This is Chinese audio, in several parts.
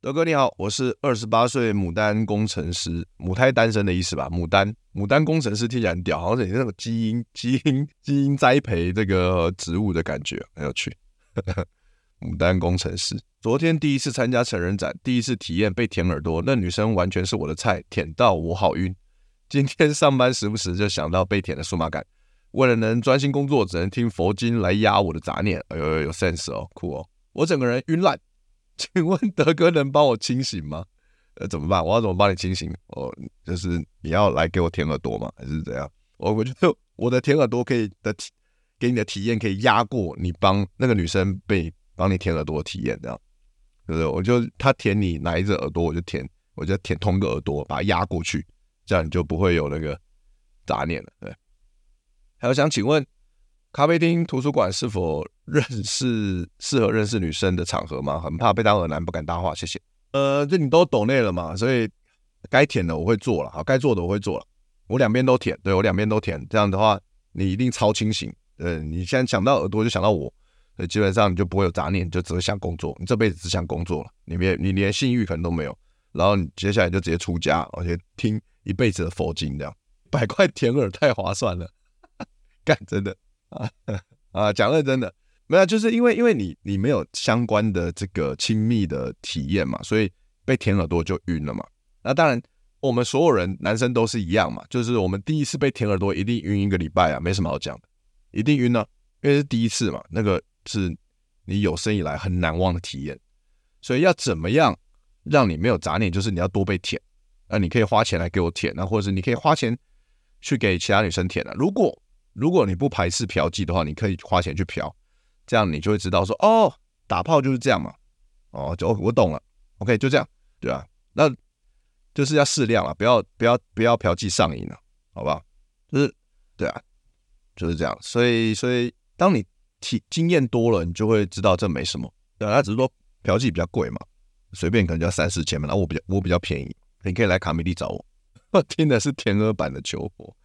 德哥你好，我是28岁牡丹工程师，母胎单身的意思吧？牡丹工程师听起来很屌，好像是那种基因栽培这个植物的感觉，很有趣。牡丹工程师，昨天第一次参加成人展，第一次体验被舔耳朵，那女生完全是我的菜，舔到我好晕。今天上班时不时就想到被舔的数码感，为了能专心工作，只能听佛经来压我的杂念。有 sense 哦，酷哦，我整个人晕烂。请问德哥能帮我清醒吗？怎么办？我要怎么帮你清醒？就是你要来给我舔耳朵吗？还是怎样？我觉得我的舔耳朵可以给你的体验可以压过你帮那个女生帮你舔耳朵的体验，这样对不对？我就他舔你哪一只耳朵，我就舔同个耳朵，把它压过去，这样你就不会有那个杂念了。对，还有想请问，咖啡厅、图书馆是否适合认识女生的场合吗？很怕被当耳男，不敢搭话，谢谢。这你都抖内了嘛，所以该舔的我会做了，好，该做的我会做了，我两边都舔，对我两边都舔，这样的话你一定超清醒。你现在想到耳朵就想到我，所以基本上你就不会有杂念，就只会想工作，你这辈子只想工作了，你连性欲可能都没有，然后你接下来就直接出家，而且听一辈子的佛经，这样100块舔耳太划算了，干真的讲认真的。没有，就是因为你没有相关的这个亲密的体验嘛，所以被舔耳朵就晕了嘛。那当然，我们所有人男生都是一样嘛，就是我们第一次被舔耳朵一定晕1个礼拜啊，没什么好讲的，一定晕啊，因为是第一次嘛，那个是你有生以来很难忘的体验。所以要怎么样让你没有杂念，就是你要多被舔。你可以花钱来给我舔啊，或者是你可以花钱去给其他女生舔啊。如果你不排斥嫖妓的话，你可以花钱去嫖。这样你就会知道说，哦，打炮就是这样嘛，我懂了 ，OK， 就这样，对啊，那就是要适量了，不要嫖妓上瘾了，好不好？就是对啊，就是这样，所以当你经验多了，你就会知道这没什么，对啊，他只是说嫖妓比较贵嘛，随便可能就要3-4千嘛，然后我比较便宜，你可以来卡米蒂找我，听的是甜鹅版的求佛，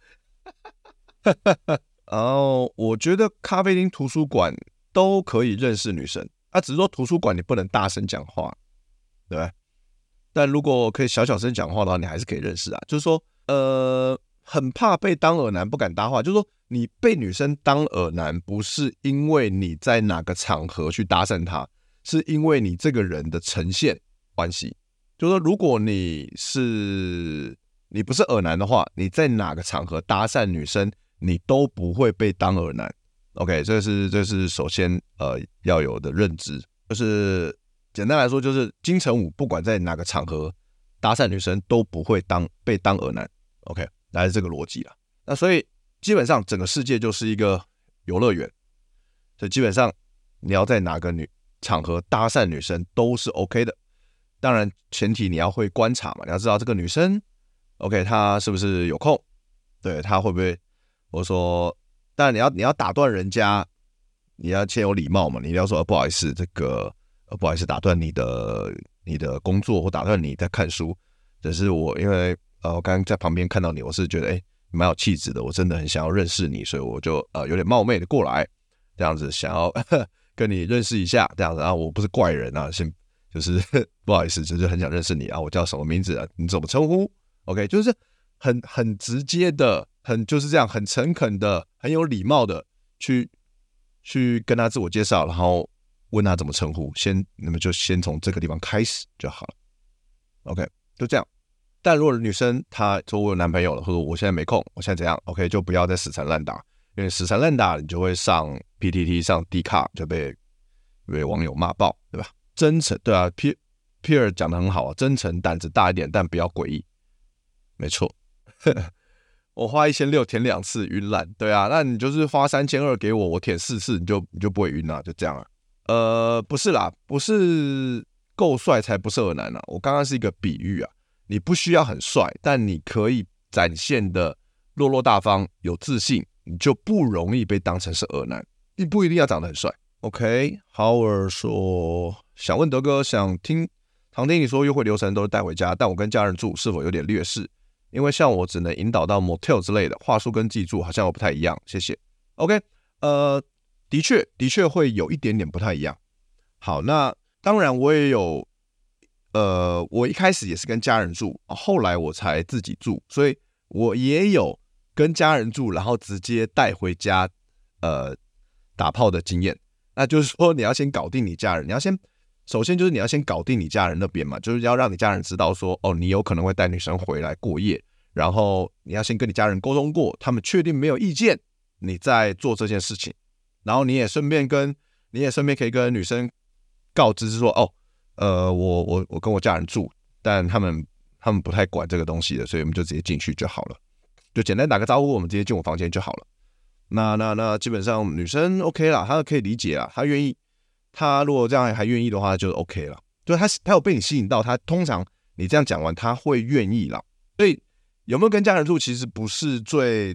然后我觉得咖啡厅、图书馆都可以认识女生，只是说图书馆你不能大声讲话，对不对？但如果可以小声讲话的话，你还是可以认识啊。就是说，很怕被当耳男，不敢搭话。就是说，你被女生当耳男，不是因为你在哪个场合去搭讪她，是因为你这个人的呈现关系。就是说，如果你不是耳男的话，你在哪个场合搭讪女生，你都不会被当耳男。OK， 这是首先要有的认知，就是简单来说，就是金城武不管在哪个场合搭讪女生都不会被当耳男。OK， 大概是这个逻辑啦。那所以基本上整个世界就是一个游乐园，所以基本上你要在哪个场合搭讪女生都是 OK 的。当然前提你要会观察嘛，你要知道这个女生 OK 她是不是有空，对她会不会，或者说当然你要打断人家，你要先有礼貌嘛，你要说不好意思，不好意思打断你的工作或打断你在看书，只是我因为我刚刚在旁边看到你，我是觉得你蛮有气质的，我真的很想要认识你，所以我就有点冒昧的过来，这样子想要跟你认识一下，这样子我不是怪人啊，就是不好意思，就是很想认识你啊，我叫什么名字啊？你怎么称呼 ？OK， 就是很直接的。就是这样，很诚恳的，很有礼貌的去跟他自我介绍，然后问他怎么称呼，那么就先从这个地方开始就好了。OK， 就这样。但如果女生她说我有男朋友了，或者我现在没空，我现在怎样 ？OK， 就不要再死缠烂打，因为死缠烂打你就会上 PTT 上 Dcard 就被网友骂爆，对吧？真诚，对啊 ，Pierre 讲的很好啊，真诚，胆子大一点，但不要诡异，没错。我花1600舔2次晕烂，对啊，那你就是花3200给我，我舔4次，你就不会晕啊，就这样啊。不是啦，不是够帅才不是耳男啊，我刚刚是一个比喻啊，你不需要很帅，但你可以展现的落落大方、有自信，你就不容易被当成是耳男，你不一定要长得很帅。OK， Howard 说想问德哥，常听你说约会流程都是带回家，但我跟家人住，是否有点劣势？因为像我只能引导到 motel 之类的，话术跟记住好像又不太一样，谢谢。OK， 的确会有一点点不太一样。好，那当然我也有我一开始也是跟家人住，后来我才自己住，所以我也有跟家人住，然后直接带回家打炮的经验。那就是说你要先搞定你家人，首先就是你要先搞定你家人那边嘛，就是要让你家人知道说，你有可能会带女生回来过夜，然后你要先跟你家人沟通过，他们确定没有意见，你再做这件事情。然后你也顺便可以跟女生告知是说，我跟我家人住，但他们不太管这个东西的，所以我们就直接进去就好了，就简单打个招呼，我们直接进我房间就好了。那基本上女生 OK 啦，她可以理解啦，她愿意，她如果这样还愿意的话就 OK 了，就她有被你吸引到，她通常你这样讲完她会愿意啦。所以有没有跟家人住其实不是最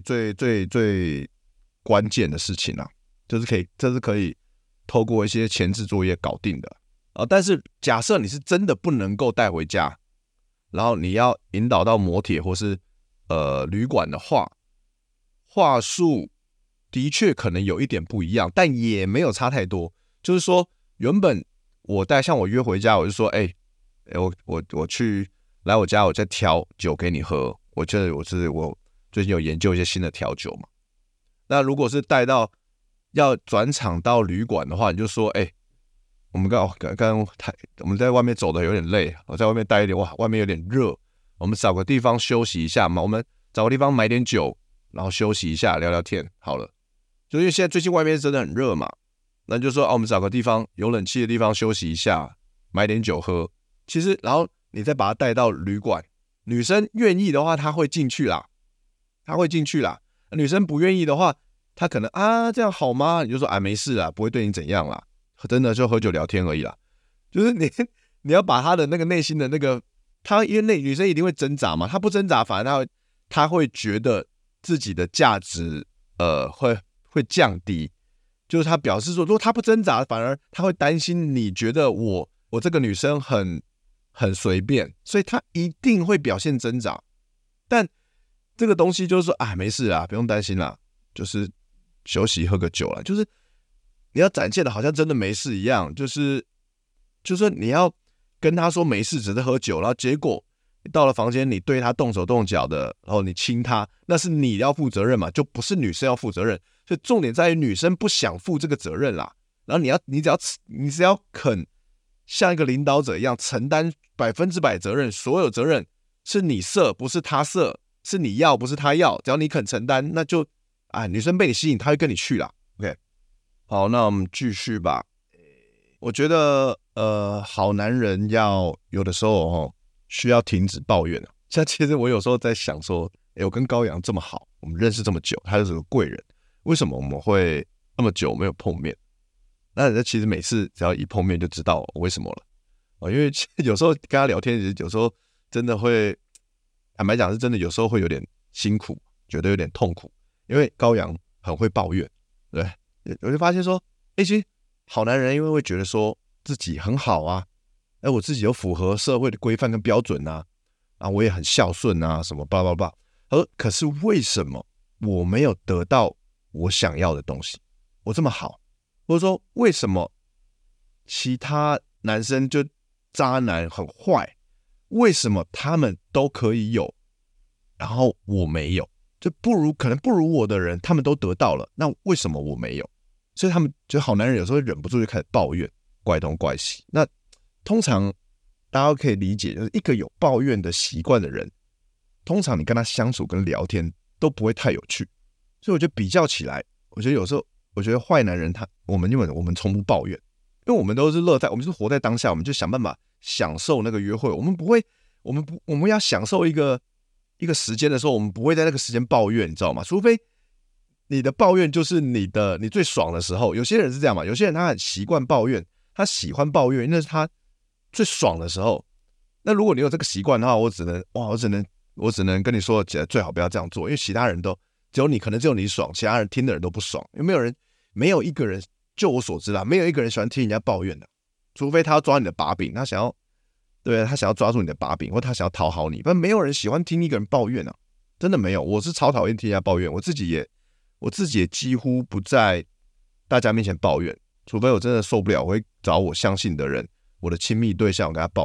关键的事情啦，这是可以透过一些前置作业搞定的。但是假设你是真的不能够带回家，然后你要引导到摩铁或是旅馆的话，话术的确可能有一点不一样，但也没有差太多。就是说，原本像我约回家，我就说，我去来我家，我再调酒给你喝。我最近有研究一些新的调酒嘛。那如果是带到要转场到旅馆的话，你就说，我们我们在外面走的有点累，我在外面待一点，外面有点热，我们找个地方休息一下嘛。我们找个地方买点酒，然后休息一下，聊聊天，好了。就因为现在最近外面真的很热嘛，那就说我们找个地方有冷气的地方休息一下，买点酒喝。其实，然后你再把她带到旅馆，女生愿意的话，她会进去啦。女生不愿意的话，她可能这样好吗？你就说没事啦，不会对你怎样啦，真的就喝酒聊天而已啦。就是你要把她的那个内心的那个，因为女生一定会挣扎嘛，她不挣扎，反而她会觉得自己的价值会降低。就是她表示说，如果她不挣扎，反而她会担心你觉得我这个女生很随便，所以她一定会表现挣扎。但这个东西就是说没事啦，不用担心啦，就是休息喝个酒啦，就是你要展现的好像真的没事一样，就是你要跟她说没事，只是喝酒，然后结果你到了房间，你对她动手动脚的，然后你亲她，那是你要负责任嘛，就不是女生要负责任。所以重点在于女生不想负这个责任啦。然后你只要肯像一个领导者一样承担100%责任，所有责任是你设，不是他设，是你要，不是他要。只要你肯承担，那就女生被你吸引，她会跟你去啦。OK， 好，那我们继续吧。我觉得好男人有的时候需要停止抱怨。像其实我有时候在想说，我跟高阳这么好，我们认识这么久，他就是个贵人，为什么我们会那么久没有碰面？那其实每次只要一碰面就知道为什么了。因为有时候跟他聊天，有时候真的会，坦白讲是真的，有时候会有点辛苦，觉得有点痛苦，因为高阳很会抱怨，对，我就发现说，其实好男人因为会觉得说自己很好啊，我自己有符合社会的规范跟标准啊，我也很孝顺啊，什么叭叭叭。可是为什么我没有得到我想要的东西？我这么好，或者说为什么其他男生就渣男很坏，为什么他们都可以有，然后我没有？就可能不如我的人，他们都得到了，那为什么我没有？所以他们就好男人有时候忍不住就开始抱怨，怪东怪西。那通常大家可以理解，就是一个有抱怨的习惯的人，通常你跟他相处跟聊天都不会太有趣。所以我觉得比较起来，我觉得有时候，我觉得坏男人我们从不抱怨，因为我们都是我们是活在当下，我们就想办法享受那个约会。我们要享受一个时间的时候，我们不会在那个时间抱怨，你知道吗？除非你的抱怨就是你最爽的时候。有些人是这样嘛，有些人他很习惯抱怨，他喜欢抱怨，那是他最爽的时候。那如果你有这个习惯的话，我只能跟你说，最好不要这样做，因为其他人可能只有你爽，其他人听的人都不爽。因为没有一个人，就我所知啦，没有一个人喜欢听人家抱怨的，除非他要抓你的把柄，他想要抓住你的把柄，或他想要讨好你，不然没有人喜欢听一个人抱怨啊，真的没有。我是超讨厌听人家抱怨，我自己也几乎不在大家面前抱怨，除非我真的受不了，我会找我相信的人，我的亲密对象，我跟他抱怨。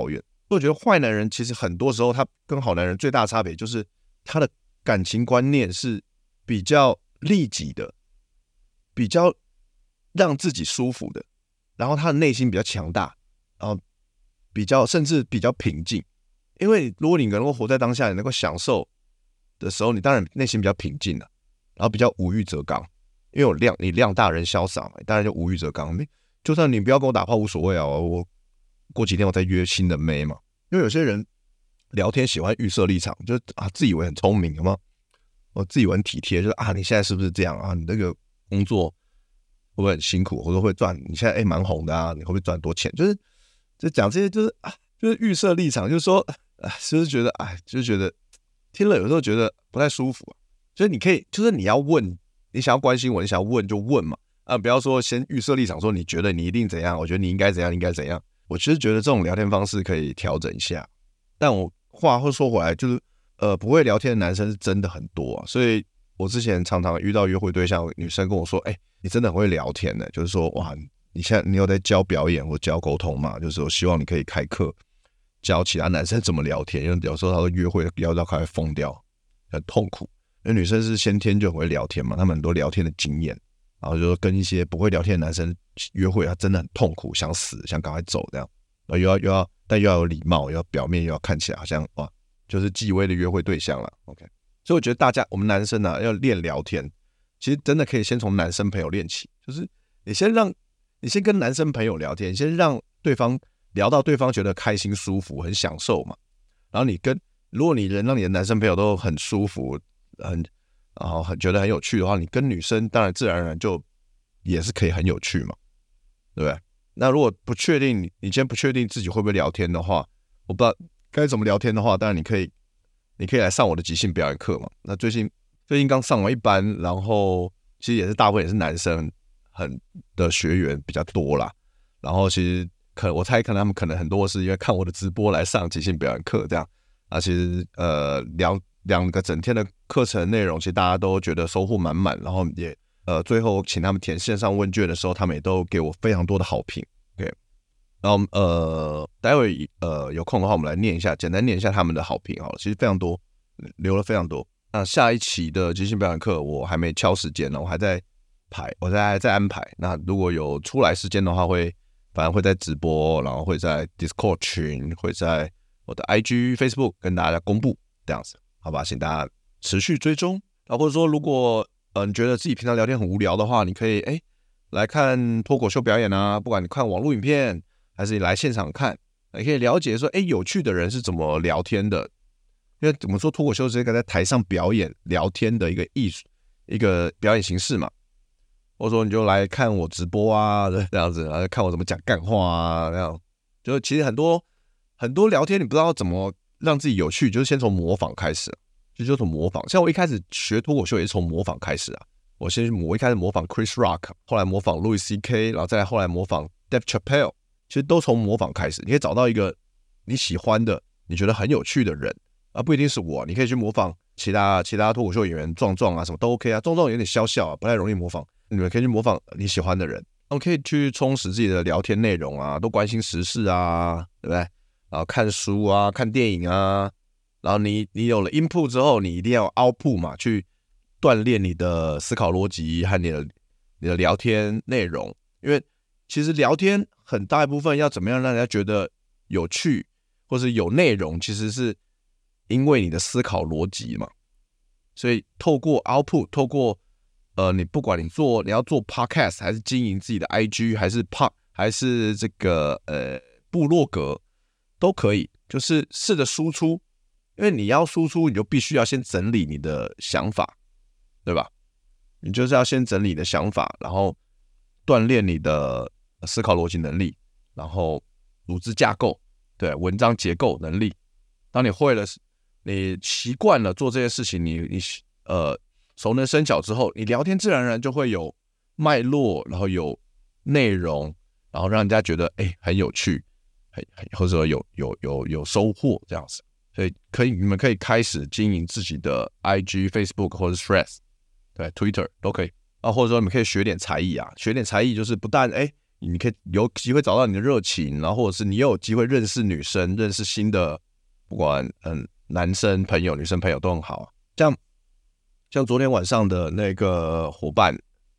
我觉得坏男人其实很多时候他跟好男人最大的差别就是他的感情观念是比较利己的，比较让自己舒服的，然后他的内心比较强大，然后甚至比较平静。因为如果你能够活在当下，你能够享受的时候，你当然内心比较平静了，然后比较无欲则刚。因为你量大人潇洒嘛，当然就无欲则刚。就算你不要跟我打炮无所谓啊，我过几天我再约新的妹嘛。因为有些人聊天喜欢预设立场，就是自以为很聪明，有没有？我自以为很体贴，就是你现在是不是这样啊？你那个工作会不会很辛苦，或者会赚？你现在蛮红的啊，你会不会赚很多钱？就讲这些，就是预设立场，就是说，就是觉得就是觉得听了有时候觉得不太舒服。就是你可以，就是你要问，你想要关心我，你想要问就问嘛，不要说先预设立场，说你觉得你一定怎样，我觉得你应该怎样，应该怎样。我其实觉得这种聊天方式可以调整一下。但我话会说回来，就是不会聊天的男生是真的很多啊，所以我之前常常遇到约会对象，女生跟我说，你真的很会聊天呢，就是说哇，你现在你有在教表演或教沟通嘛？就是我希望你可以开课教其他男生怎么聊天，因为有时候他会约会聊到快要疯掉，很痛苦。因为女生是先天就很会聊天嘛，他们很多聊天的经验，然后就跟一些不会聊天的男生约会，他真的很痛苦，想死，想赶快走这样，然后但又要有礼貌，又要表面又要看起来好像哇，就是既微的约会对象了。OK， 所以我觉得我们男生要练聊天，其实真的可以先从男生朋友练起，就是你先跟男生朋友聊天，你先让对方聊到对方觉得开心舒服很享受嘛，然后如果你能让你的男生朋友都很舒服然后觉得很有趣的话，你跟女生当然自然而然就也是可以很有趣嘛，对不对？那如果不确定你今天不确定自己会不会聊天的话，我不知道该怎么聊天的话，当然你可以来上我的即兴表演课嘛。那最近刚上完一班，然后其实也是大部分也是男生的学员比较多啦。然后其实我猜可能他们可能很多是因为看我的直播来上即兴表演课这样。其实两个整天的课程内容，其实大家都觉得收获满满，然后也最后请他们填线上问卷的时候，他们也都给我非常多的好评。OK， 然后待会有空的话，我们来简单念一下他们的好评好了，其实非常多，留了非常多。那下一期的即兴表演课我还没敲时间呢，我还在排，我在安排。那如果有出来时间的话，反正会在直播，然后会在 Discord 群，会在我的 IG、Facebook 跟大家公布这样子，好吧？请大家持续追踪。或者说，如果你觉得自己平常聊天很无聊的话，你可以来看脱口秀表演啊，不管你看网络影片还是你来现场看，你可以了解说有趣的人是怎么聊天的。因为怎么说，脱口秀是一个在台上表演聊天的一个艺术，一个表演形式嘛。或者说你就来看我直播啊，这样子，然后看我怎么讲干话啊，这样。就其实很多聊天你不知道怎么让自己有趣，就是先从模仿开始，就从模仿。像我一开始学脱口秀也是从模仿开始啊。我一开始模仿 Chris Rock， 后来模仿 Louis C.K， 然后再来后来模仿 Dave Chappelle， 其实都从模仿开始。你可以找到一个你喜欢的、你觉得很有趣的人不一定是我，你可以去模仿其他脱口秀演员，壮壮啊什么都 OK 啊。壮壮有点笑笑不太容易模仿，你们可以去模仿你喜欢的人，可以去充实自己的聊天内容啊，多关心时事啊，对不对？然后看书啊，看电影啊，然后你有了 input 之后，你一定要有 output 嘛，去锻炼你的思考逻辑和你的聊天内容。因为其实聊天很大一部分要怎么样让人家觉得有趣或是有内容，其实是因为你的思考逻辑嘛。所以透过 output， 透过你不管你要做 podcast 还是经营自己的 IG 还是这个部落格都可以，就是试着输出。因为你要输出，你就必须要先整理你的想法，对吧？你就是要先整理你的想法，然后锻炼你的思考逻辑能力，然后组织架构，对，文章结构能力。当你会了，你习惯了做这些事情，你熟能生巧之后，你聊天自然而然就会有脉络，然后有内容，然后让人家觉得很有趣，或者有收获这样子。所以你们可以开始经营自己的 IG、Facebook 或者 Threads， 对 Twitter 都可以或者说你们可以学点才艺啊，学点才艺就是不但你可以有机会找到你的热情，然后或者是你又有机会认识女生，认识新的，不管男生朋友、女生朋友都很好。像昨天晚上的那个伙伴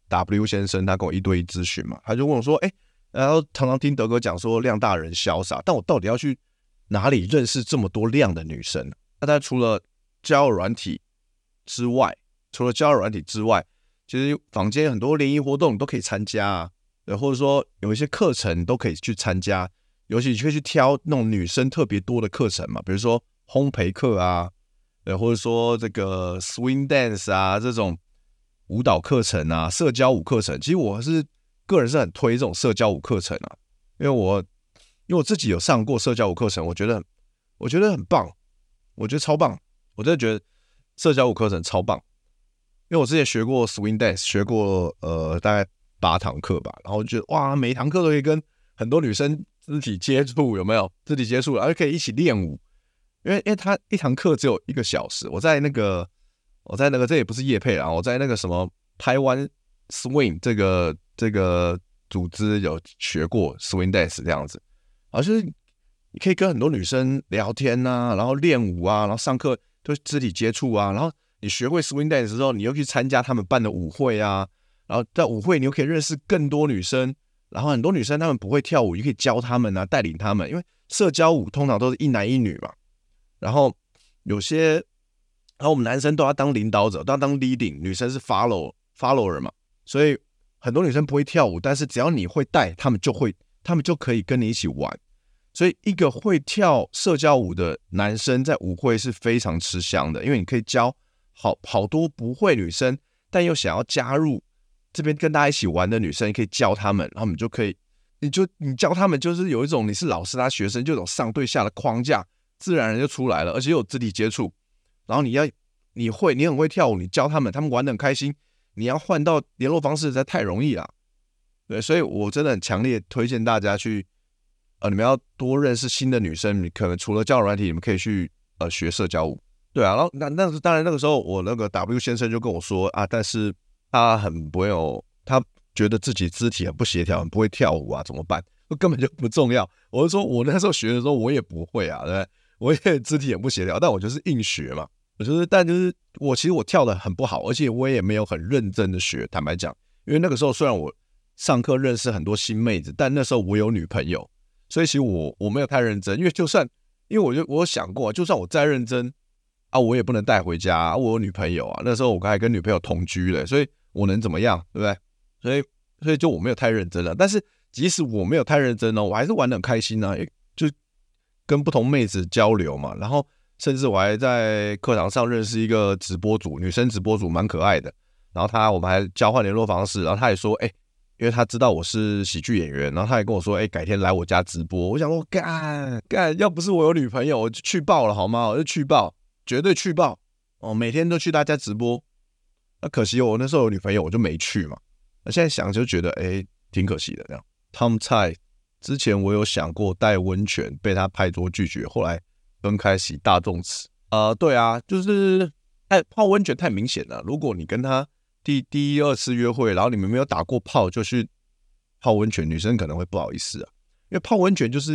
W 先生，他跟我1对1咨询嘛，他就问我说：“然后常常听德哥讲说量大人潇洒，但我到底要去哪里认识这么多量的女生？那他除了交友软体之外，其实坊间很多联谊活动你都可以参加啊，对，或者说有一些课程都可以去参加，尤其你可以去挑那种女生特别多的课程嘛，比如说烘焙课啊，对，或者说这个 swing dance 啊这种舞蹈课程啊，社交舞课程，其实我个人是很推这种社交舞课程啊，因为我自己有上过社交舞课程，我觉得很棒，我觉得超棒，我真的觉得社交舞课程超棒，因为我之前学过 swing dance， 学过大概8堂课吧，然后觉得哇，每一堂课都可以跟很多女生肢体接触，有没有？肢体接触，然后可以一起练舞，因为他一堂课只有1个小时，我在那个这也不是业配啦，我在那个什么台湾 swing 这个组织有学过 swing dance 这样子，然后就是你可以跟很多女生聊天啊，然后练舞啊，然后上课就肢体接触啊，然后你学会 swing dance 之后，你又去参加他们办的舞会啊，然后在舞会你又可以认识更多女生，然后很多女生她们不会跳舞，你可以教她们啊，带领她们，因为社交舞通常都是一男一女嘛，然后我们男生都要当领导者，都要当 leading， 女生是 follower 嘛，所以很多女生不会跳舞，但是只要你会带，她们就可以跟你一起玩。所以一个会跳社交舞的男生在舞会是非常吃香的，因为你可以教好多不会女生但又想要加入这边跟大家一起玩的女生，你可以教他们，然后你教他们就是有一种你是老师他学生就有种上对下的框架，自然而然就出来了，而且又有肢体接触，然后你很会跳舞，你教他们玩得很开心，你要换到联络方式实在太容易了，对，所以我真的很强烈推荐大家去你们要多认识新的女生，你可能除了交友软体，你们可以去学社交舞，对啊，然后当然那个时候我那个 W 先生就跟我说啊，但是他很不会他觉得自己肢体很不协调，很不会跳舞啊，怎么办？根本就不重要。我就说我那时候学的时候我也不会啊，对不对？我也肢体很不协调，但我就是硬学嘛。但其实我跳的很不好，而且我也没有很认真的学。坦白讲，因为那个时候虽然我上课认识很多新妹子，但那时候我有女朋友，所以其实我没有太认真。因为我有想过，就算我再认真啊，我也不能带回家啊，我有女朋友啊。那时候我还跟女朋友同居了，所以我能怎么样，对不对？所以就我没有太认真了。但是即使我没有太认真呢，我还是玩得很开心啊，就跟不同妹子交流嘛，然后甚至我还在课堂上认识一个直播主，女生直播主蛮可爱的，然后我们还交换联络方式，然后他也说因为他知道我是喜剧演员，然后他也跟我说改天来我家直播。我想说干，要不是我有女朋友我就去爆了好吗？我就去爆，绝对去爆哦，每天都去他家直播。那可惜我那时候有女朋友我就没去嘛，那现在想就觉得挺可惜的这样。Tom 蔡之前我有想过带温泉，被他拍桌拒绝，后来分开洗大众池。对啊，就是泡温泉太明显了。如果你跟他第1、2次约会，然后你们没有打过炮就去泡温泉，女生可能会不好意思啊。因为泡温泉就是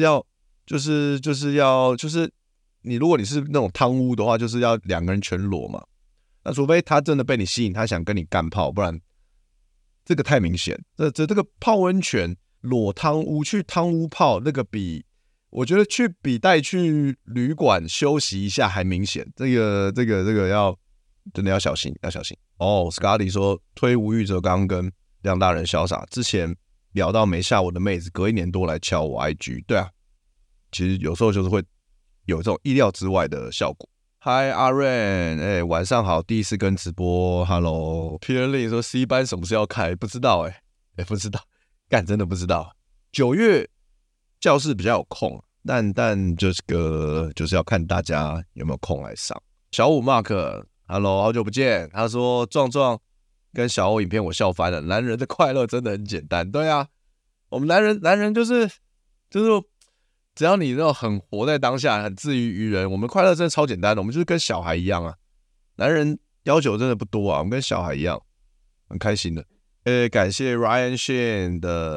如果你是那种汤屋的话，就是要2个人全裸嘛。那除非他真的被你吸引，他想跟你干炮，不然这个太明显。这个泡温泉裸汤屋去汤屋泡，那个我觉得比带去旅馆休息一下还明显。这个真的要小心，要小心。Scotty 说推吴玉哲刚跟梁大人潇洒之前聊到没下我的妹子，隔1年多来敲我 IG。对啊，其实有时候就是会有这种意料之外的效果。Hi 阿 Rain，晚上好，第一次跟直播 ，Hello。Peter Lee 说 C 班什么时候要开？不知道不知道，真的不知道。9月教室比较有空，但就是要看大家有没有空来上。小五 Mark，Hello， 好久不见。他说壮壮跟小欧影片我笑翻了，男人的快乐真的很简单。对啊，我们男人就是只要你那种很活在当下，很自娱于人，我们快乐真的超简单的，我们就是跟小孩一样啊。男人要求真的不多啊，我们跟小孩一样，很开心的。感谢 Ryan Shin 的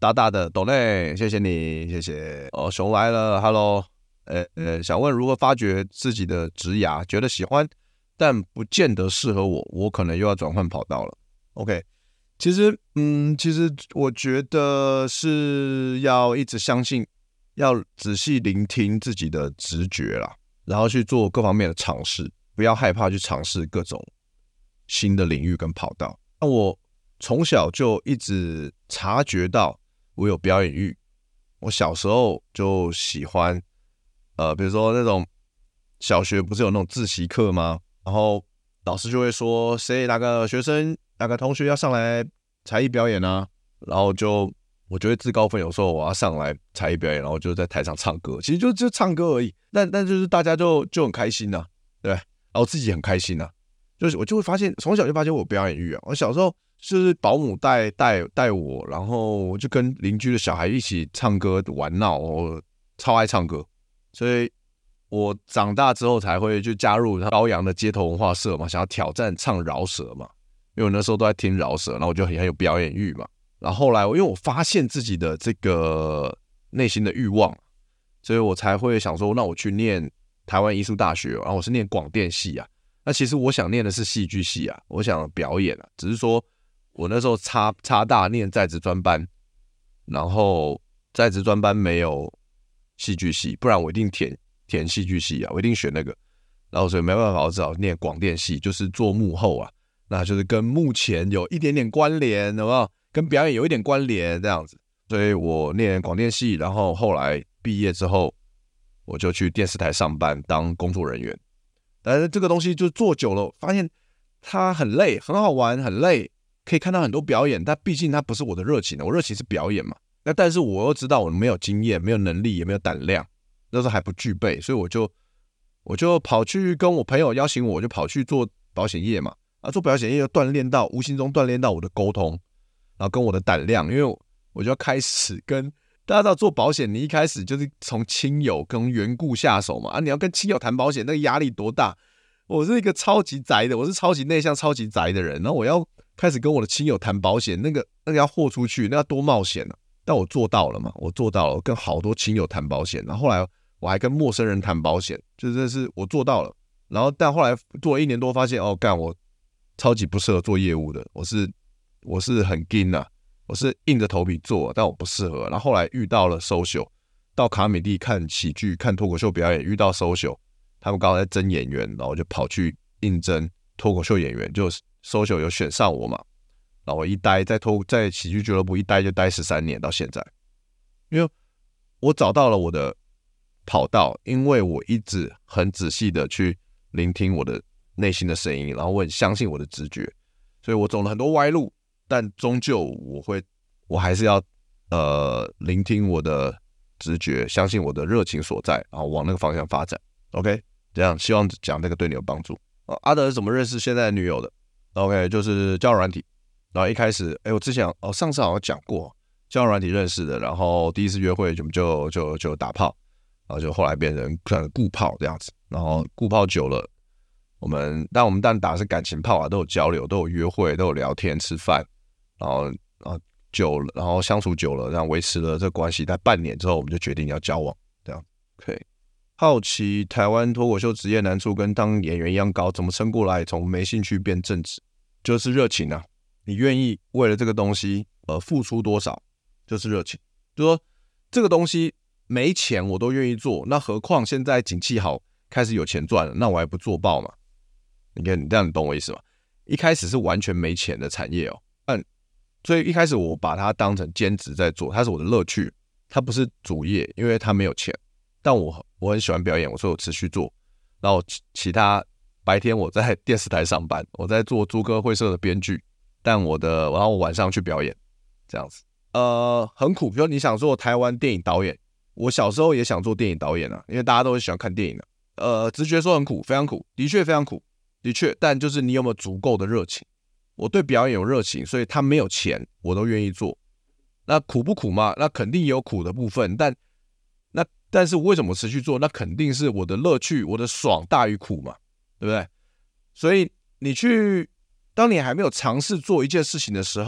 大大的抖内，谢谢你，谢谢。哦，熊来了 ，Hello，想问如何发掘自己的职涯，觉得喜欢，但不见得适合我，我可能又要转换跑道了。OK，其实我觉得是要一直相信，要仔细聆听自己的直觉啦，然后去做各方面的尝试，不要害怕去尝试各种新的领域跟跑道。那我从小就一直察觉到我有表演欲，我小时候就喜欢，比如说那种小学不是有那种自习课吗？然后老师就会说哪个学生哪个同学要上来才艺表演啊，然后我就会自告奋勇说我要上来才艺表演，然后就在台上唱歌，其实就唱歌而已，但就是大家就很开心呐、对，然后自己很开心呐、就是我就会发现从小就发现我有表演欲啊，我小时候就是保姆带我，然后我就跟邻居的小孩一起唱歌玩闹，我超爱唱歌，所以我长大之后才会去加入高阳的街头文化社嘛，想要挑战唱饶舌嘛，因为我那时候都在听饶舌，然后我就很有表演欲嘛。然后后来因为我发现自己的这个内心的欲望，所以我才会想说，那我去念台湾艺术大学，然后我是念广电系啊。那其实我想念的是戏剧系啊，我想表演啊，只是说我那时候差大念在职专班，然后在职专班没有戏剧系，不然我一定填戏剧系啊，我一定选那个。然后所以没办法，我只好念广电系，就是做幕后啊，那就是跟幕前有一点点关联，有没有？跟表演有一点关联这样子。所以我念广电系，然后后来毕业之后，我就去电视台上班当工作人员。但是这个东西就做久了，发现它很累，很好玩，很累，可以看到很多表演，但毕竟它不是我的热情，我热情是表演嘛。那但是我又知道我没有经验，没有能力，也没有胆量，那时候还不具备，所以我就跑去跟我朋友邀请我就跑去做保险业嘛。做保险业又无形中锻炼到我的沟通，然后跟我的胆量，因为我就要开始跟大家知道做保险，你一开始就是从亲友跟缘故下手嘛，你要跟亲友谈保险，那个压力多大？我是一个超级宅的，我是超级内向、超级宅的人，然后我要开始跟我的亲友谈保险，那个要豁出去，那要多冒险啊！但我做到了嘛，我做到了，我跟好多亲友谈保险，然后后来我还跟陌生人谈保险，就真的是我做到了。然后但后来做了1年多，发现我超级不适合做业务的，我是很硬啊，我是硬着头皮做，但我不适合。然后后来遇到了 social， 到卡米蒂看喜剧、看脱口秀表演，遇到 social， 他们刚好在征演员，然后我就跑去应征脱口秀演员，就 social 有选上我嘛。然后我一待在喜剧俱乐部一待就待13年到现在，因为我找到了我的跑道，因为我一直很仔细的去聆听我的内心的声音，然后我很相信我的直觉，所以我走了很多歪路，但终究我还是要聆听我的直觉，相信我的热情所在，然后往那个方向发展。OK， 这样希望讲这个对你有帮助。阿德是怎么认识现在的女友的 ？OK， 就是交友软体。然后一开始，我之前上次好像讲过交友软体认识的，然后第一次约会就打炮，然后就后来变成固炮这样子，然后固炮久了，我们当然打的是感情炮啊，都有交流，都有约会，都有聊天吃饭，然后久了，然后相处久了，这样维持了这关系，在半年之后，我们就决定要交往，这样。OK， 好奇台湾脱口秀职业难处跟当演员一样高，怎么撑过来？从没兴趣变正职，就是热情啊！你愿意为了这个东西付出多少，就是热情。就说这个东西没钱我都愿意做，那何况现在景气好，开始有钱赚了，那我还不做爆嘛？你看你这样，你懂我意思吗？一开始是完全没钱的产业所以一开始我把它当成兼职在做，它是我的乐趣，它不是主业，因为它没有钱。但我很喜欢表演，所以我持续做。然后其他白天我在电视台上班，我在做朱哥会社的编剧，然后我晚上去表演，这样子。很苦。比如你想做台湾电影导演，我小时候也想做电影导演啊，因为大家都很喜欢看电影啊。直觉说很苦，非常苦，的确非常苦，的确。但就是你有没有足够的热情？我对表演有热情，所以他没有钱，我都愿意做。那苦不苦嘛？那肯定也有苦的部分，但是为什么持续做？那肯定是我的乐趣，我的爽大于苦嘛，对不对？所以当你还没有尝试做一件事情的时候，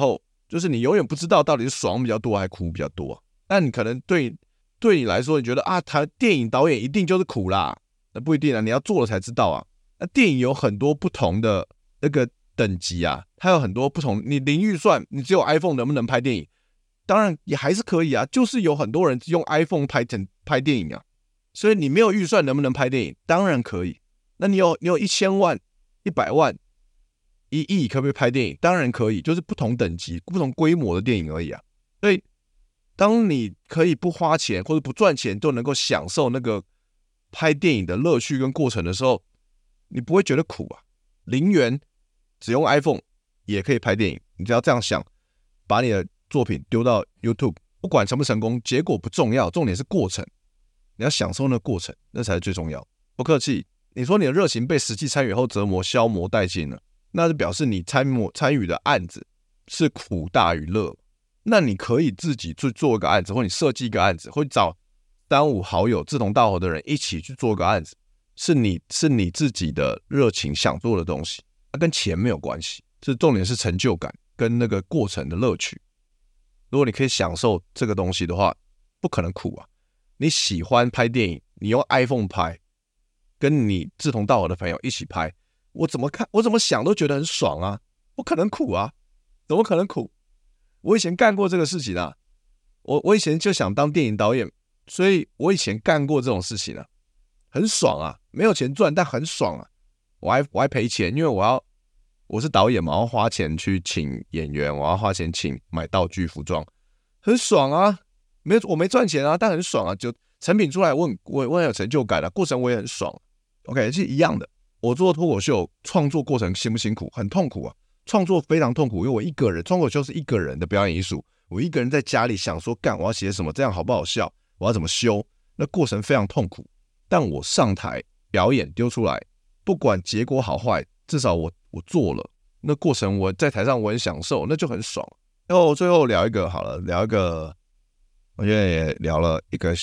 就是你永远不知道到底是爽比较多还是苦比较多。但你可能对你来说，你觉得啊，电影导演一定就是苦啦，那不一定啊，你要做了才知道啊。那电影有很多不同的那个等级啊，它有很多不同。你零预算，你只有 iPhone 能不能拍电影？当然也还是可以啊，就是有很多人用 iPhone 拍电影啊。所以你没有预算能不能拍电影？当然可以。那你有1000万、100万、1亿，可不可以拍电影？当然可以，就是不同等级、不同规模的电影而已啊。所以当你可以不花钱或者不赚钱都能够享受那个拍电影的乐趣跟过程的时候，你不会觉得苦啊。0元只用 iPhone 也可以拍电影，你只要这样想，把你的作品丢到 YouTube， 不管成不成功，结果不重要，重点是过程。你要享受那个过程，那才是最重要。不客气，你说你的热情被实际参与后折磨、消磨殆尽了，那就表示你参与的案子是苦大于乐。那你可以自己去做一个案子，或你设计一个案子，或找3-5好友志同道合的人一起去做一个案子，是你自己的热情想做的东西，它跟钱没有关系。这重点是成就感跟那个过程的乐趣。如果你可以享受这个东西的话，不可能苦啊。你喜欢拍电影，你用 iPhone 拍，跟你志同道合的朋友一起拍，我怎么想都觉得很爽啊，不可能苦啊，怎么可能苦？我以前干过这个事情啊，我以前就想当电影导演，所以我以前干过这种事情啊，很爽啊，没有钱赚，但很爽啊。我还赔钱，因为我是导演嘛，我要花钱去请演员，我要花钱买道具、服装，很爽啊。我没赚钱啊，但很爽啊，就成品出来我很有成就感啊，过程我也很爽。OK， 是一样的。我做脱口秀创作过程辛不辛苦？很痛苦啊，创作非常痛苦，因为我一个人，脱口秀是一个人的表演艺术，我一个人在家里想说干我要写什么，这样好不好笑，我要怎么修，那过程非常痛苦。但我上台表演丢出来，不管结果好坏，至少我做了，那过程我在台上我很享受，那就很爽。然后最后聊一个好了，聊一个。我现在也聊了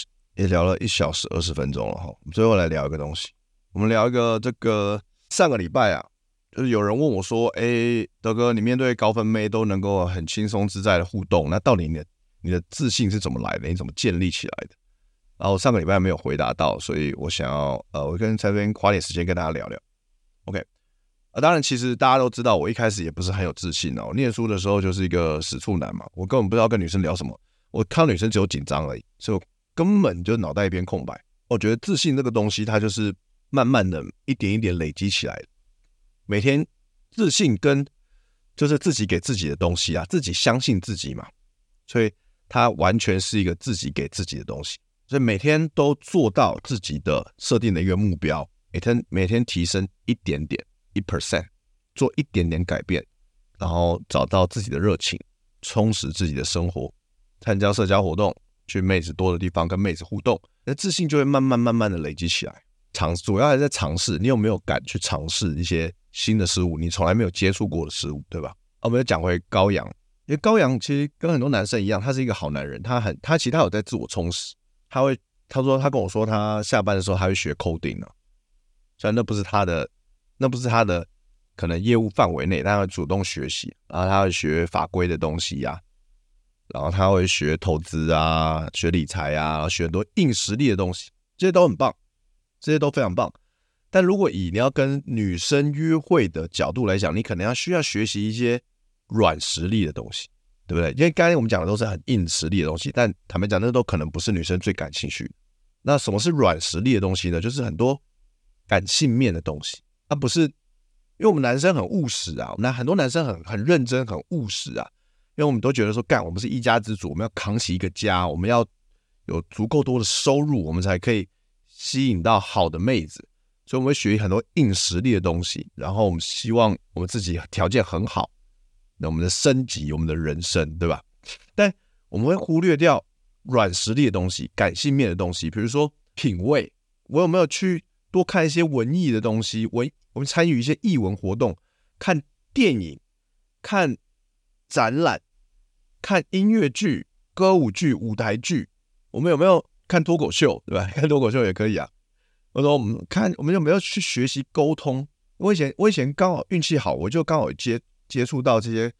1小时20分钟了哈。我们最后来聊一个东西，我们聊一个这个上个礼拜啊，就是有人问我说：“德哥，你面对高分妹都能够很轻松自在的互动，那到底你的自信是怎么来的？你怎么建立起来的？”然后上个礼拜没有回答到，所以我想要我在这边花点时间跟大家聊聊。OK，当然其实大家都知道，我一开始也不是很有自信哦。我念书的时候就是一个死处男嘛，我根本不知道跟女生聊什么。我看到女生只有紧张而已，所以我根本就脑袋一片空白。我觉得自信这个东西，它就是慢慢的一点一点累积起来的。每天自信跟就是自己给自己的东西啊，自己相信自己嘛，所以它完全是一个自己给自己的东西。所以每天都做到自己的设定的一个目标，每天提升一点点1%，做一点点改变，然后找到自己的热情，充实自己的生活。参加社交活动，去妹子多的地方跟妹子互动，那自信就会慢慢的累积起来。主要还是在尝试，你有没有敢去尝试一些新的事物，你从来没有接触过的事物，对吧？我们就讲回高阳，因为高阳其实跟很多男生一样，他是一个好男人，他其实他有在自我充实，他跟我说他下班的时候他会学 coding 啊，虽然那不是他的可能业务范围内，但他会主动学习，然后他会学法规的东西啊。然后他会学投资啊，学理财啊，学很多硬实力的东西，这些都很棒，这些都非常棒。但如果以你要跟女生约会的角度来讲，你可能需要学习一些软实力的东西，对不对？因为刚才我们讲的都是很硬实力的东西，但坦白讲，那都可能不是女生最感兴趣的。那什么是软实力的东西呢？就是很多感性面的东西，它不是因为我们男生很务实啊，很多男生很认真，很务实啊。因为我们都觉得说，我们是一家之主，我们要扛起一个家，我们要有足够多的收入，我们才可以吸引到好的妹子，所以我们会学很多硬实力的东西，然后我们希望我们自己条件很好，那我们的升级，我们的人生，对吧？但我们会忽略掉软实力的东西，感性面的东西，比如说品味，我有没有去多看一些文艺的东西？我们参与一些艺文活动，看电影，看展览，看音乐剧、歌舞剧、舞台剧，我们有没有看脱口秀，对吧？看脱口秀也可以啊。我说我们有没有去学习沟通？我以前刚好运气好，我就刚好接触到这些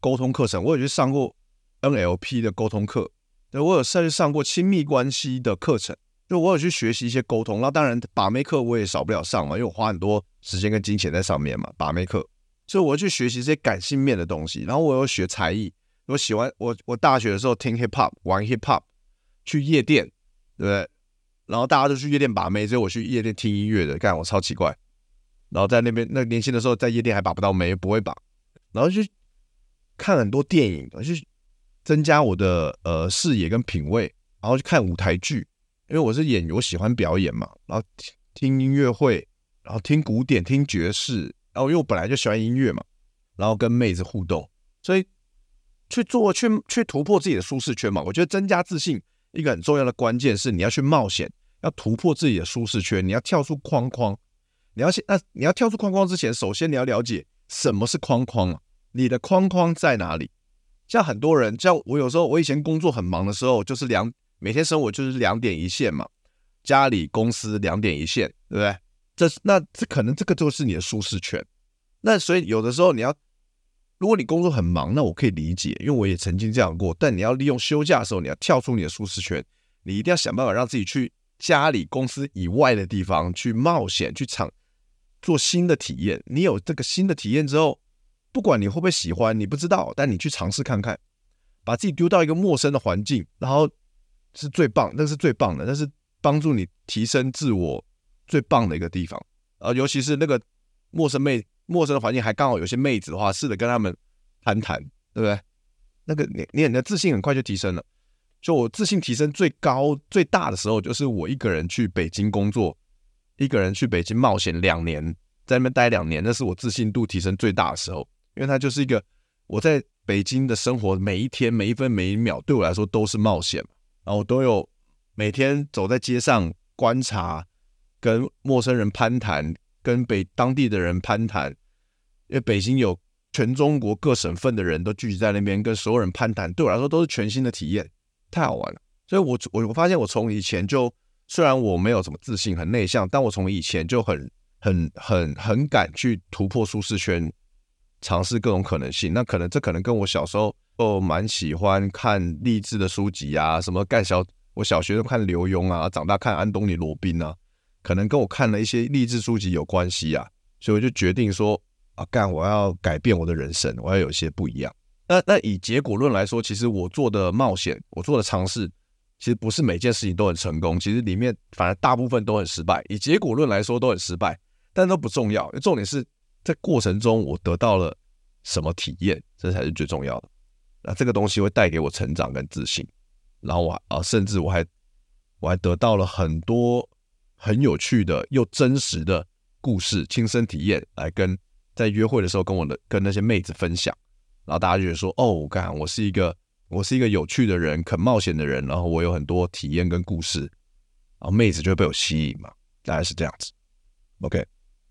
沟通课程，我有去上过 NLP 的沟通课，对，我有去上过亲密关系的课程，就我有去学习一些沟通。那当然把妹课我也少不了上嘛，因为我花很多时间跟金钱在上面嘛，把妹课，所以我去学习这些感性面的东西。然后我有学才艺，我喜欢我大学的时候听 hip hop， 玩 hip hop， 去夜店，对不对？然后大家都去夜店把妹，只有我去夜店听音乐的，干我超奇怪。然后在那边，那年轻的时候在夜店还把不到妹，不会把。然后去看很多电影，去增加我的视野跟品味。然后去看舞台剧，因为我是演员，我喜欢表演嘛。然后听音乐会，然后听古典、听爵士。然后因为我本来就喜欢音乐嘛，然后跟妹子互动，所以去突破自己的舒适圈嘛。我觉得增加自信一个很重要的关键是你要去冒险，要突破自己的舒适圈，你要跳出框框。你要跳出框框之前，首先你要了解什么是框框啊？你的框框在哪里？像很多人，像我有时候，我以前工作很忙的时候，就是每天生活就是2点一线嘛，家里公司2点一线，对不对？这可能这个就是你的舒适圈。那所以有的时候如果你工作很忙，那我可以理解，因为我也曾经这样过。但你要利用休假的时候，你要跳出你的舒适圈，你一定要想办法让自己去家里公司以外的地方去冒险，去做新的体验。你有这个新的体验之后，不管你会不会喜欢，你不知道，但你去尝试看看，把自己丢到一个陌生的环境，然后是最棒，那是最棒的，那是帮助你提升自我最棒的一个地方。尤其是那个陌生的环境，还刚好有些妹子的话，试着跟他们谈谈，对不对？那个你的自信很快就提升了。就我自信提升最高最大的时候，就是我一个人去北京工作，一个人去北京冒险2年，在那边待2年，那是我自信度提升最大的时候。因为它就是一个我在北京的生活，每一天每一分每一秒对我来说都是冒险。然后我都有每天走在街上观察，跟陌生人攀谈，跟当地的人攀谈。因为北京有全中国各省份的人都聚集在那边，跟所有人攀谈，对我来说都是全新的体验，太好玩了。所以我发现我从以前就，虽然我没有什么自信，很内向，但我从以前就很敢去突破舒适圈，尝试各种可能性。那这可能跟我小时候蛮喜欢看励志的书籍啊，什么我小学都看刘墉啊，长大看安东尼罗宾啊，可能跟我看了一些励志书籍有关系啊。所以我就决定说我要改变我的人生，我要有一些不一样。那以结果论来说，其实我做的冒险，我做的尝试，其实不是每件事情都很成功，其实里面反而大部分都很失败。以结果论来说都很失败，但都不重要，重点是在过程中我得到了什么体验，这才是最重要的。那这个东西会带给我成长跟自信，然后甚至我还得到了很多很有趣的又真实的故事、亲身体验，来在约会的时候跟那些妹子分享。然后大家就觉得说，我是一个有趣的人，肯冒险的人，然后我有很多体验跟故事，然后妹子就会被我吸引嘛，大概是这样子。OK，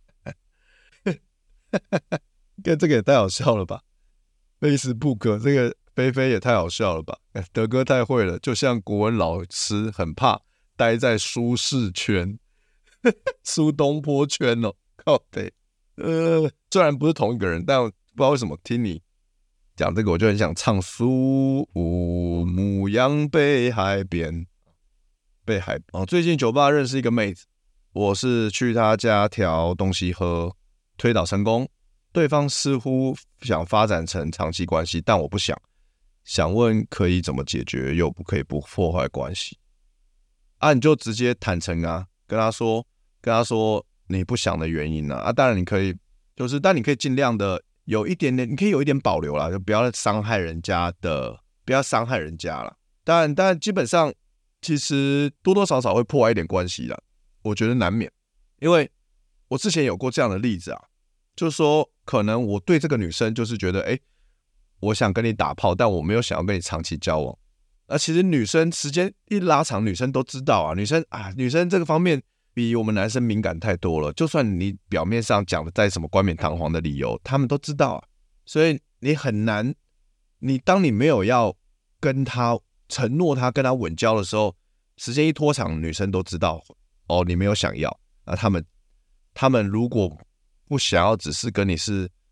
这个也太好笑了吧 ！Facebook 这个菲菲也太好笑了吧！德哥太会了，就像国文老师很怕待在舒适圈，苏东坡圈哦，靠北。虽然不是同一个人，但不知道为什么听你讲这个，我就很想唱苏武牧羊北海边。最近酒吧认识一个妹子，我是去她家调东西喝，推导成功。对方似乎想发展成长期关系，但我不想问可以怎么解决，又不可以不破坏关系。你就直接坦诚啊，跟他说你不想的原因啊。当然你可以但你可以尽量的有一点点，你可以有一点保留啦，就不要伤害人家啦。当然基本上其实多多少少会破坏一点关系啦，我觉得难免。因为我之前有过这样的例子啊，就是说可能我对这个女生就是觉得我想跟你打炮，但我没有想要跟你长期交往。其实女生时间一拉长，女生都知道啊，女生这个方面比我们男生敏感太多了。就算你表面上讲的再什么冠冕堂皇的理由，他们都知道啊。所以你很难，当你没有要跟他承诺他跟他稳交的时候，时间一拖长，女生都知道你没有想要。他们如果不想要只是跟你是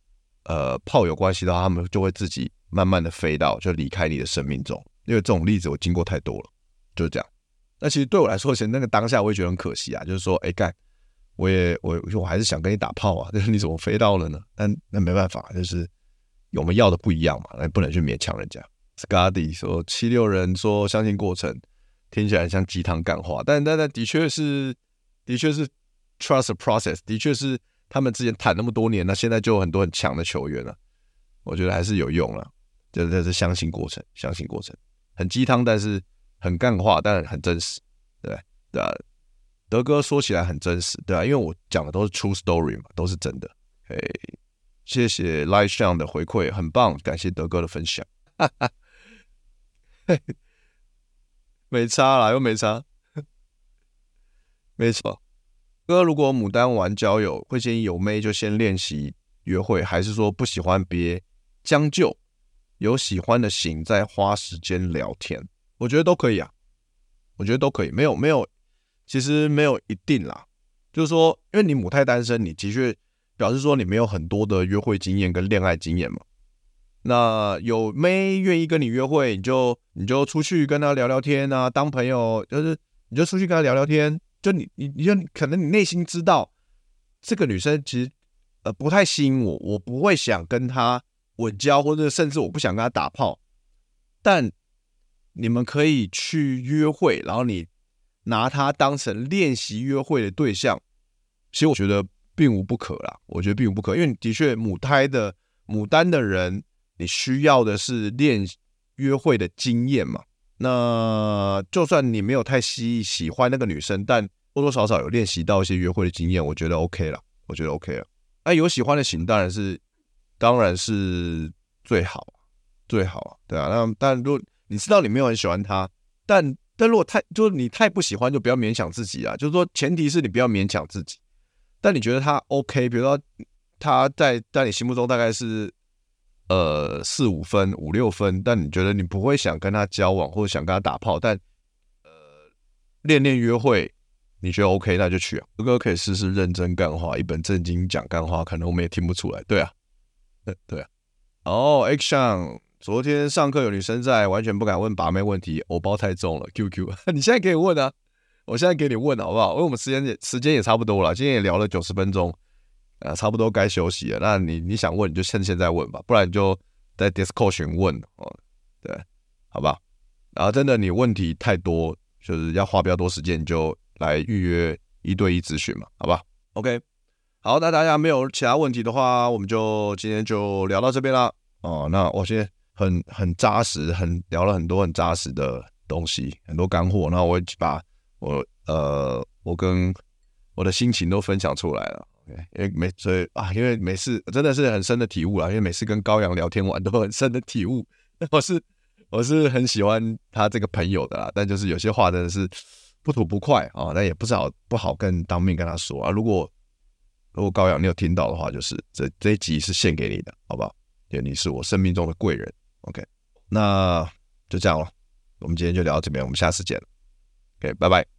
炮友关系的话，他们就会自己慢慢的飞到就离开你的生命中，因为这种例子我经过太多了，就是这样。那其实对我来说，其实那个当下我也觉得很可惜啊，就是说，干，我还是想跟你打炮啊，就是你怎么飞到了呢？但那没办法，就是我们要的不一样嘛，那不能去勉强人家。Scotty 说76人说相信过程，听起来像鸡汤干话，但的确是 trust the process， 的确是他们之前谈那么多年，那现在就有很多很强的球员了，我觉得还是有用了，这是相信过程，很鸡汤，但是很干话，但很真实，对啊，德哥说起来很真实，对啊，因为我讲的都是 true story 嘛，都是真的。谢谢 Light Shine 的回馈，很棒，感谢德哥的分享。没差啦，又没差，没错。哥，如果牡丹玩交友，会建议有妹就先练习约会，还是说不喜欢别将就，有喜欢的型再花时间聊天？我觉得都可以啊，我觉得都可以，没有，其实没有一定啦。就是说，因为你母胎单身，你的确表示说你没有很多的约会经验跟恋爱经验嘛。那有妹愿意跟你约会，你就出去跟她聊聊天啊，当朋友，就是你就出去跟她聊聊天，就你就可能你内心知道这个女生其实不太吸引我，我不会想跟她稳交，或者甚至我不想跟她打炮，但你们可以去约会，然后你拿她当成练习约会的对象，其实我觉得并无不可啦，我觉得并无不可，因为你的确牡丹的人。你需要的是练约会的经验嘛？那就算你没有太喜欢那个女生，但多多少少有练习到一些约会的经验，我觉得 OK 了。我觉得 OK 了。有喜欢的型当然是最好啊，对啊。但如果你知道你没有很喜欢他，但如果就是你太不喜欢，就不要勉强自己啊。就是说，前提是你不要勉强自己。但你觉得他 OK， 比如说他在你心目中大概是。4、5分、5、6分，但你觉得你不会想跟他交往，或者想跟他打炮，但练约会，你觉得 OK， 那就去啊。哥哥可以试试认真干话，一本正经讲干话，可能我们也听不出来。对啊，对啊。Action， 昨天上课有女生在，完全不敢问把妹问题，偶包太重了。QQ， 你现在可以问啊，我现在给你问好不好？因为我们时间也差不多了，今天也聊了90分钟。差不多该休息了。那你想问，你就趁现在问吧，不然你就在 Discord 询问哦。对，好吧。然后真的你问题太多，就是要花比较多时间，你就来预约1对1咨询嘛，好吧 ？OK， 好，那大家没有其他问题的话，我们就今天就聊到这边啦。那我现在很扎实，聊了很多很扎实的东西，很多干货。那我会把我跟我的心情都分享出来了。因为每次真的是很深的体悟啦，因为每次跟高阳聊天完都有很深的体悟。我是很喜欢他这个朋友的啦，但就是有些话真的是不吐不快啊，那也不好当面跟他说啊。如果高阳你有听到的话，就是这一集是献给你的，好不好？因为你是我生命中的贵人。OK， 那就这样了，我们今天就聊到这边，我们下次见了。OK， 拜拜。